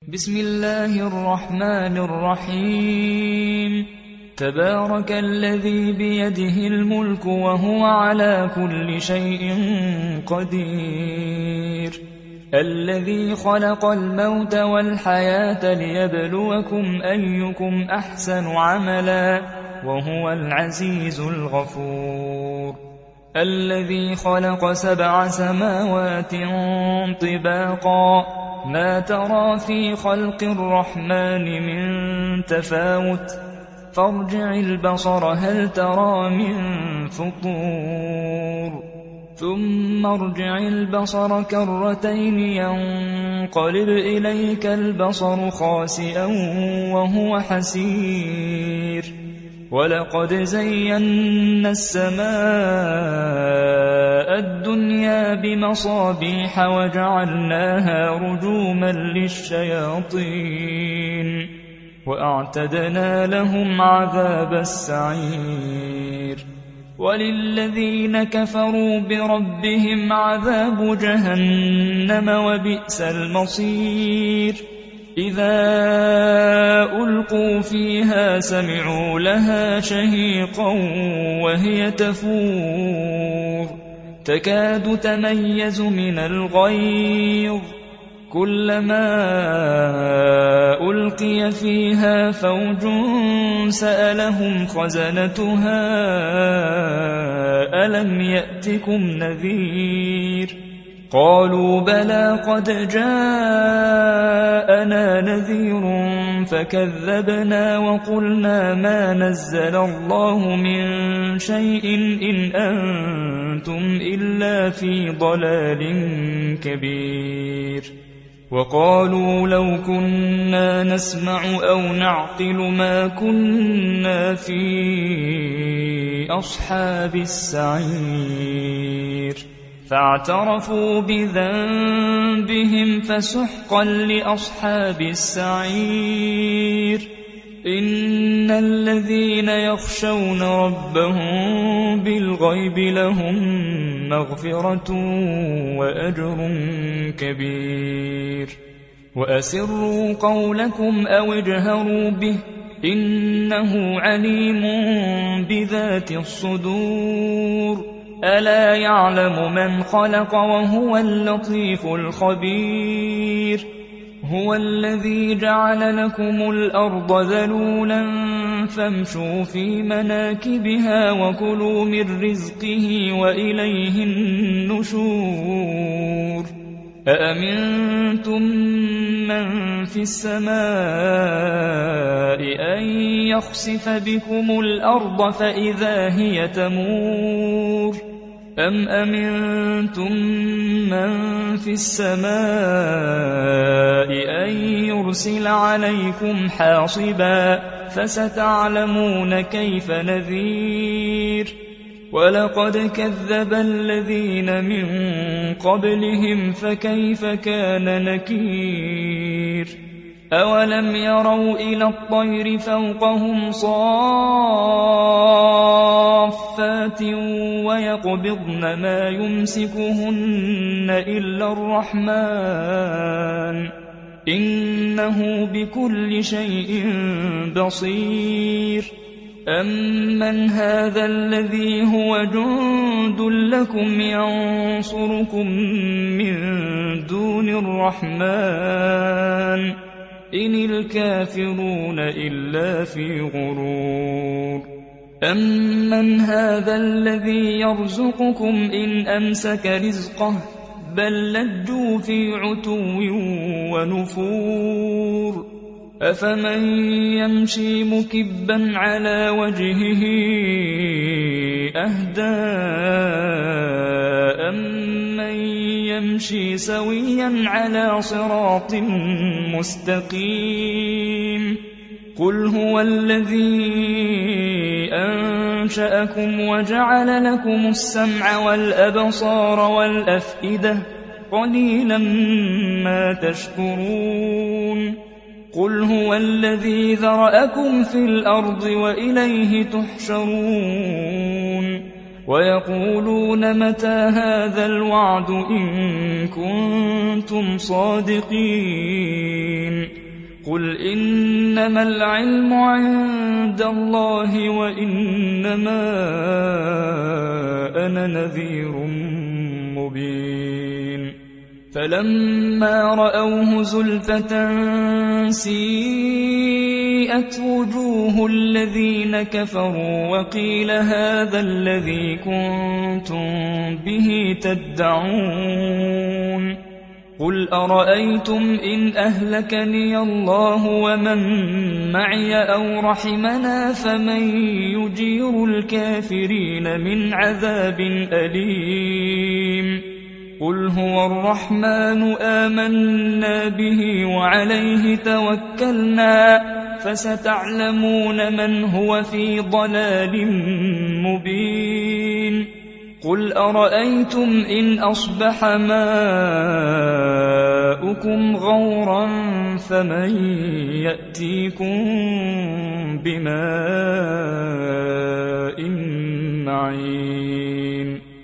بسم الله الرحمن الرحيم. تبارك الذي بيده الملك وهو على كل شيء قدير، الذي خلق الموت والحياة ليبلوكم أيكم أحسن عملا وهو العزيز الغفور، الذي خلق 7 سماوات طباقا ما ترى في خلق الرحمن من تفاوت، فارجع البصر هل ترى من فطور، ثم ارجع البصر كرتين ينقلب إليك البصر خاسئا وهو حسير، ولقد زينا السماء الدنيا بمصابيح وجعلناها رجوما للشياطين وأعتدنا لهم عذاب السعير، وللذين كفروا بربهم عذاب جهنم وبئس المصير، إذا ألقوا فيها سمعوا لها شهيقا وهي تفور تكاد تميز من الغيظ، كلما ألقي فيها فوج سألهم خزنتها ألم يأتكم نذير، قالوا بلى قد جاءنا نذير فكذبنا وقلنا ما نزل الله من شيء إن أنتم إلا في ضلال كبير، وقالوا لو كنا نسمع أو نعقل ما كنا في أصحاب السعير، فاعترفوا بذنبهم فسحقا لأصحاب السعير، إن الذين يخشون ربهم بالغيب لهم مغفرة وأجر كبير، وأسروا قولكم أو اجهروا به إنه عليم بذات الصدور، ألا يعلم من خلق وهو اللطيف الخبير، هو الذي جعل لكم الأرض ذلولا فامشوا في مناكبها وكلوا من رزقه وإليه النشور، أأمنتم من في السماء أن يخسف بكم الأرض فإذا هي تمور، أم أمنتم من في السماء أن يرسل عليكم حاصبا فستعلمون كيف نذير، ولقد كذب الذين من قبلهم فكيف كان نكير، أولم يروا إلى الطير فوقهم صافات ويقبضن ما يمسكهن إلا الرحمن إنه بكل شيء بصير، أمن هذا الذي هو جند لكم ينصركم من دون الرحمن إن الكافرون إلا في غرور، أمن هذا الذي يرزقكم إن أمسك رزقه بل لجوا في عتو ونفور، أفمن يمشي مكبا على وجهه أهدى أمن يمشي سويا على صراط مستقيم، قل هو الذي أنشأكم وجعل لكم السمع والأبصار والأفئدة قليلا ما تشكرون، قل هو الذي ذرأكم في الأرض وإليه تحشرون، ويقولون متى هذا الوعد إن كنتم صادقين قل إنما العلم عند الله وإنما أنا نذير مبين فلما رأوه زلفة سيئت وجوه الذين كفروا وقيل هذا الذي كنتم به تدعون قل أرأيتم إن أهلكني الله ومن معي أو رحمنا فمن يجير الكافرين من عذاب أليم قل هو الرحمن آمنا به وعليه توكلنا فستعلمون من هو في ضلال مبين قل أرأيتم إن أصبح ماؤكم غورا فمن يأتيكم بماء معين